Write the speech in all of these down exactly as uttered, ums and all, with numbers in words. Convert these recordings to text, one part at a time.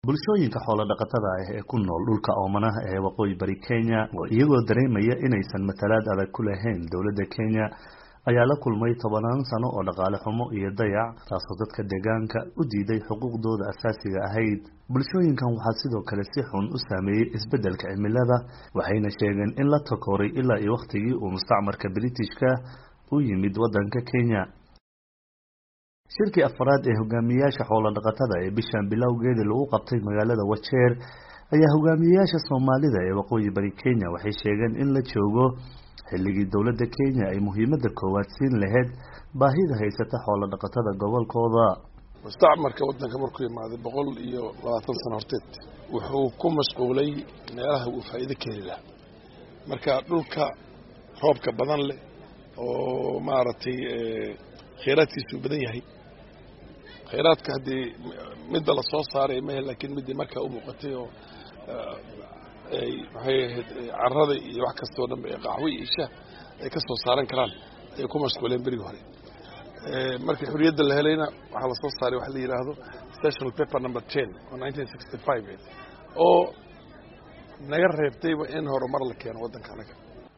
bulshooyinka xoolo dhaqatada ah ee ku nool dhulka oomanaha ee waqooyi bari Kenya oo iyagoo dareemaya inaysan matalaad adag ku lahayn dawladda Kenya ayaa la kulmay tobanaan sano oo dhaqaale xumo iyo dayac taasoo dadka deegaanka u diiday xuquuqdooda asaasiga ahayd. bulshooyinkan waxaa sidoo kale si xun u saameeyay isbeddelka cimilada waxayna sheegeen in la takooray ilaa iyo waqtigii uu mustacmarka Britishka u yimid waddanka Kenya. shirkii afraad ee hogaamiyayaasha xoolo dhaqatada ee bishan bilowgeeda lagu qabtay magaalada Wajeer ayaa hogaamiyayaasha Soomaalida ee waqooyi bari Kenya waxay sheegeen in la joogo xilligii dawladda Kenya ay muhiimadda koowaad siin lahayd baahida haysata xoolo dhaqatada gobolkooda. mustacmarka waddanka markuu yimaaday boqol iyo labaatan sano horteed wuxuu ku mashquulay meelaha uu faa'iido ka heli lahaa marka dhulka roobka badan leh oo maaragtay kheyraadkiisu badan yahay kheyraadka haddii midda la soo saaray ma laakiin midii markaa u muuqatay oo ay maxay ahayd carrada iyo wax kastoo dhanba ee qaxwo iyo shaah ay ka soo saaran karaan ay ku mashquuleen berigii hore. markii xurriyadda la helayna waxaa la soo saaray waxa la yidhaahdo Sessional Paper number ten oo nineteen sixty-five oo naga reebtayba in horumar la keeno waddanka anaga.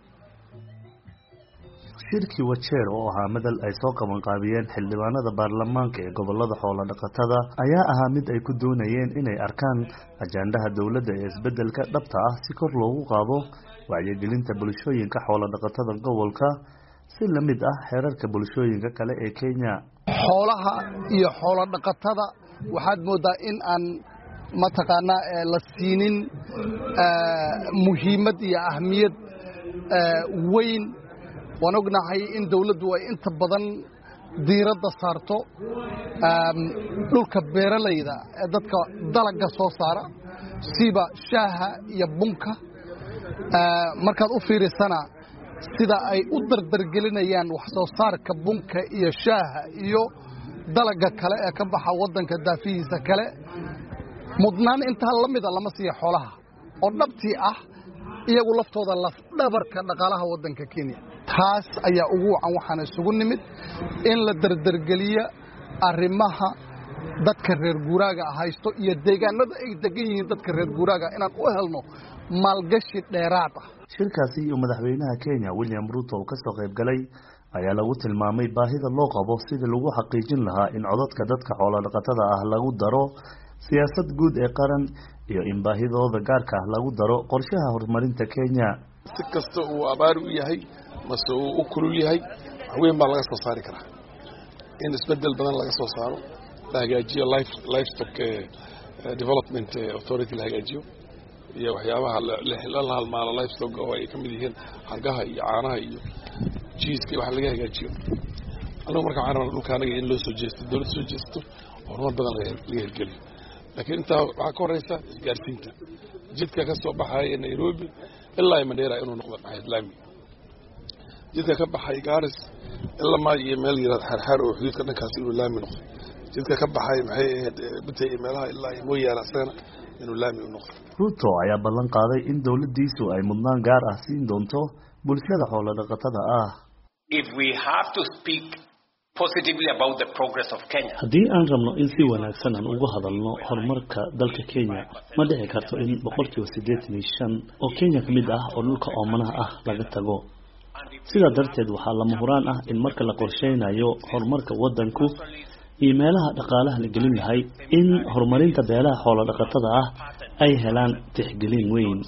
shirkii Wajeer oo ahaa madal ay soo qaban qaabiyeen xildhibaanada baarlamaanka ee gobolada xoolo dhaqatada ayaa ahaa mid ay ku doonayeen inay arkaan ajandaha dawladda ee isbeddelka dhabta ah si kor loogu qaado wacyigelinta bulshooyinka xoolo dhaqatada gobolka si la mid ah xeerarka bulshooyinka kale ee Kenya. xoolaha iyo xoolo dhaqatada waxaad moodaa in aan mataqaanaa la siinin muhiimad iyo ahmiyad weyn. waan ognahay in dawladdu ay inta badan diiradda saarto dhulka beeralayda ee dadka dalagga soo saara siba shaaha iyo bunka. markaad u fiirisana sida ay u dardargelinayaan wax soo saarka bunka iyo shaaha iyo dalagga kale ee ka baxa waddanka daafihiisa kale mudnaan intaa la mida lama siiya xoolaha oo dhabtii ah iyagu laftooda lafdhabarka dhaqaalaha waddanka Kenya. taas ayaa ugu wacan waxaan isugu nimid in la dardargeliyo arrimaha dadka reer guuraaga haysto iyo deegaanada ay degan yihiin dadka reer guuraaga inaan u helno maalgashi dheeraad ah. shirkaasi iyo madaxweynaha Kenya William Ruto oo ka soo qayb galay ayaa lagu tilmaamay baahida loo qabo sidii lagu xaqiijin lahaa in codadka dadka xoolo dhaqatada ah lagu daro siyaasad guud ee qaran iyo in baahidooda gaarka ah lagu daro qorshaha horumarinta Kenya. si kasta uu abaar u yahay mase uu u kulul yahay wax weyn baa laga soo saari karaa in isbeddel badan laga soo saaro la hagaajiyo livestock development authority la hagaajiyo iyo waxyaabaha la halmaalo livestock oo ay ka mid yihiin hargaha iyo caanaha iyo cheese waxa laga hagaajiyo. anigu marka waxaan rabaa dhulka anaga in loo soo jeesto dawladda soo jeesto horumar badan laga hirgeliyo laakiin intaa waxaa ka horeysa isgaarsiinta jidka ka soo baxaya Nairobi ilaa Mandera inuu noqdo baxay Laami jidka ka baxay Garis ilaa ma iyo meel yaraad xarxar oo xuduudka dhankaas inuu Laami noqdo jidka ka baxay maxay ahayd bitay meelaha ilaa Moyala sana inuu Laami noqdo. Ruto ayaa ballan qaaday in dawladdiisu ay mudnaan gaar ah siin doonto bulshada xoolo dhaqatada ah. If we have to speak positively about the progress of Kenya. haddii aan rabno in si wanaagsan aan uga hadalno horumarka dalka Kenya ma dhici karto in boqolkiiba siddeetan iyo shan oo Kenya ka mid ah oo dhulka oomanaha ah laga tago. sidaa darteed waxaa lama huraan ah in marka la qorsheynayo horumarka waddanku iyo meelaha dhaqaalaha la gelin lahay in horumarinta beelaha xoolo dhaqatada ah ay helaan tixgelin weyn.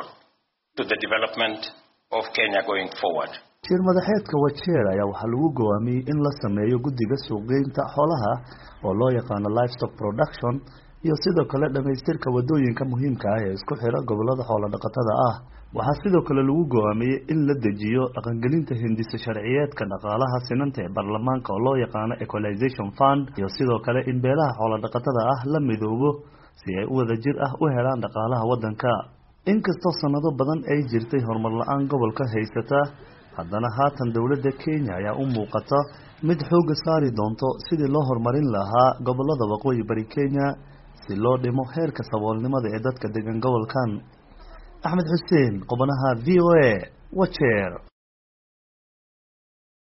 to the development of Kenya going forward. shir madaxeedka Wajeer ayaa waxaa lagu go'aamiyay in la sameeyo guddiga suuqgeynta xoolaha oo loo yaqaano livestock production iyo sidoo kale dhamaystirka wadooyinka muhiimka ah ee isku xira gobolada xoolo dhaqatada ah. waxaa sidoo kale lagu go'aamiyay in la dejiyo dhaqangelinta hindisa sharciyeedka dhaqaalaha sinanta ee baarlamaanka oo loo yaqaano equalization fund iyo sidoo kale in beelaha xoolo dhaqatada ah la midoobo si ay u wada jir ah u helaan dhaqaalaha waddanka. inkastoo sanado badan ay jirtay horumar la'aan gobolka haysata haddana haatan dawladda Kenya ayaa u muuqata mid xoog saari doonto sidii loo horumarin lahaa gobolada waqooyi bari Kenya si loo dhimo heerka saboolnimada ee dadka degan gobolkan. Axmed Xuseen, qubanaha V O A, Wajeer.